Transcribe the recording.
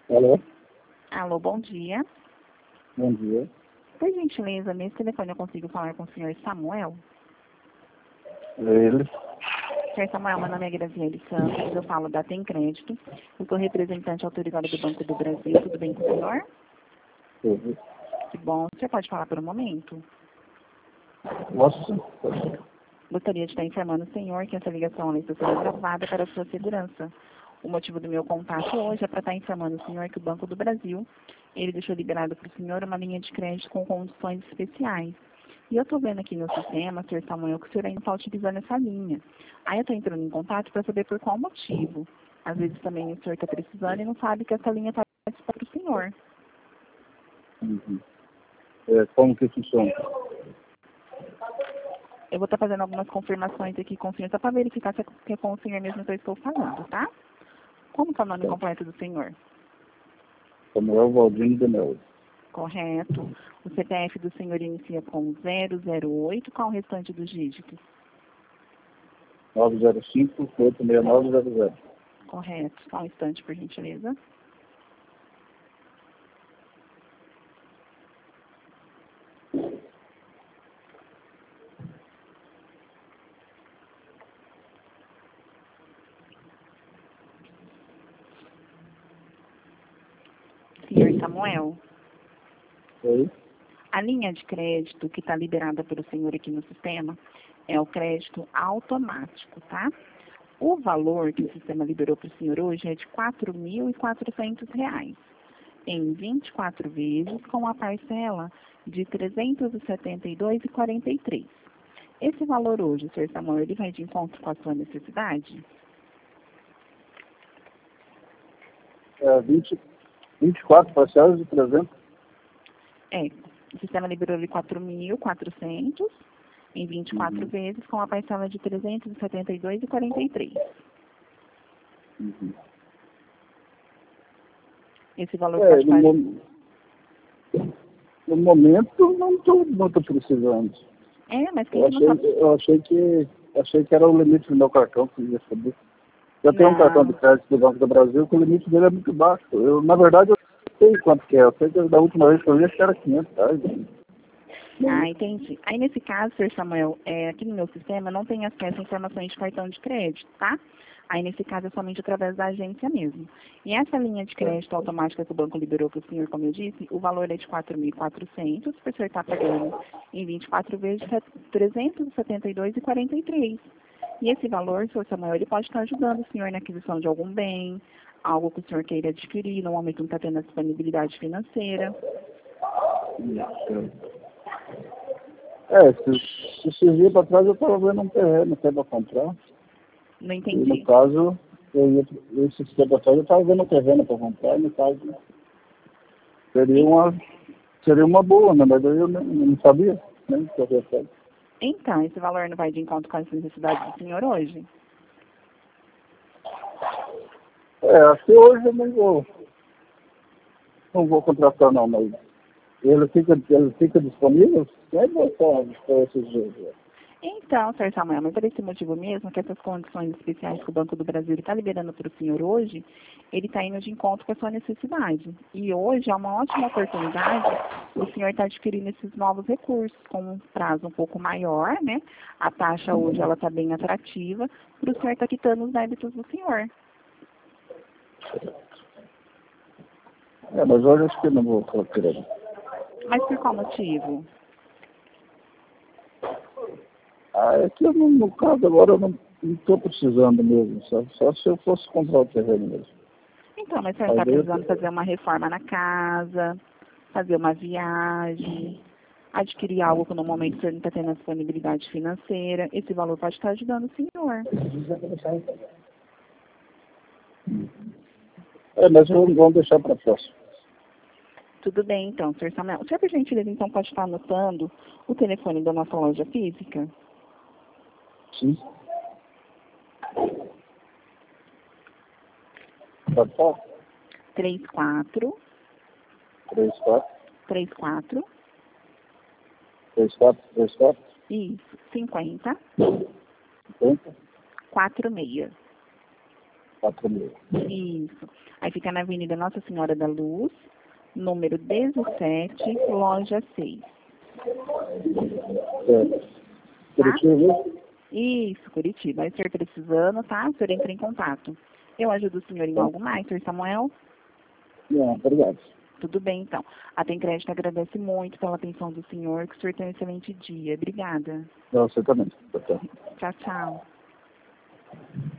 Alô? Alô, bom dia. Bom dia. Por gentileza, nesse telefone eu consigo falar com o senhor Samuel? Ele. Senhor Samuel, meu nome é Graziele Santos, eu falo da Tem Crédito. Eu sou representante autorizada do Banco do Brasil. Tudo bem com o senhor? Ele. Que bom. O senhor pode falar por um momento? Nossa. Gostaria de estar informando o senhor que essa ligação está sendo gravada para a sua segurança. O motivo do meu contato hoje é para estar informando o senhor que o Banco do Brasil, ele deixou liberado para o senhor uma linha de crédito com condições especiais. E eu estou vendo aqui no sistema, senhor Samuel, que o senhor ainda está utilizando essa linha. Aí eu estou entrando em contato para saber por qual motivo. Às vezes também o senhor está precisando e não sabe que essa linha está para o senhor. Uhum. Como que funciona? Eu vou estar fazendo algumas confirmações aqui com o senhor, só para verificar se é com o senhor mesmo que eu estou falando, tá? Como que é o nome completo do senhor? Samuel Valdino de Melo. Correto. O CPF do senhor inicia com 008, qual o restante dos dígitos? 905-86900. Correto. Só um instante, por gentileza. Senhor Samuel, Oi? a linha de crédito que está liberada pelo senhor aqui no sistema é o crédito automático, tá? O valor que o sistema liberou para o senhor hoje é de R$ 4.400, em 24 vezes, com a parcela de R$ 372,43. Esse valor hoje, senhor Samuel, ele vai de encontro com a sua necessidade? 24 parcelas de 300. É, o sistema liberou de 4.400 em 24 vezes, com a parcela de R$ 372,43. Uhum. Esse valor pode fazer... No momento, não estou muito precisando. Mas quem Eu que não sabe... achei que era o limite do meu cartão que ia subir. Eu tenho um cartão de Não. crédito do Banco do Brasil que o limite dele é muito baixo. Na verdade, eu não sei quanto que é. Eu sei que da última vez que eu vi, acho que era R$ 500. Entendi. Aí, nesse caso, senhor Samuel, aqui no meu sistema não tem acesso a informações de cartão de crédito, tá? Aí, nesse caso, é somente através da agência mesmo. E essa linha de crédito automática que o banco liberou para o senhor, como eu disse, o valor é de 4.400, o senhor está pagando em 24 vezes R$ 372,43. E esse valor, senhor Samuel, ele pode estar ajudando o senhor na aquisição de algum bem, algo que o senhor queira adquirir, no momento não está tendo a disponibilidade financeira. Esses dias para trás eu estava vendo um terreno que é para comprar. Não E entendi. no caso, esses dias atrás eu estava vendo um terreno para comprar. E no caso, seria uma boa, né? Mas eu não sabia, né? Que eu ia fazer. Então, esse valor não vai de encontro com as necessidades do senhor hoje? Acho que hoje eu não vou contratar não, mas ele fica disponível? Sempre só esses dias. Então, senhor Samuel, mas por esse motivo mesmo, que essas condições especiais que o Banco do Brasil está liberando para o senhor hoje, ele está indo de encontro com a sua necessidade. E hoje é uma ótima oportunidade o senhor estar adquirindo esses novos recursos, com um prazo um pouco maior, né? A taxa hoje ela está bem atrativa, para o senhor estar quitando os débitos do senhor. Mas hoje acho que eu não vou querer. Mas por qual motivo? É que eu, no caso agora eu não estou precisando mesmo, só se eu fosse comprar o terreno mesmo. Então, mas o senhor está precisando fazer uma reforma na casa, fazer uma viagem, adquirir algo que no momento o senhor não está tendo a disponibilidade financeira. Esse valor pode estar ajudando o senhor. Mas vamos deixar para próximo. Tudo bem, então, senhor Samuel. O senhor, por gentileza, então, pode estar anotando o telefone da nossa loja física? Sim. Pode falar? 34 34 34 34 34 isso, 50 50 46. 4.000. Isso. Aí fica na Avenida Nossa Senhora da Luz, número 17, loja 6. Curitiba? Isso, Curitiba. Aí o senhor precisando, tá? O senhor entra em contato. Eu ajudo o senhor em algo mais, senhor Samuel? Não, obrigado. Tudo bem, então. A Tem Crédito agradece muito pela atenção do senhor, que o senhor tenha um excelente dia. Obrigada. Você também. Tchau. Tchau, tchau.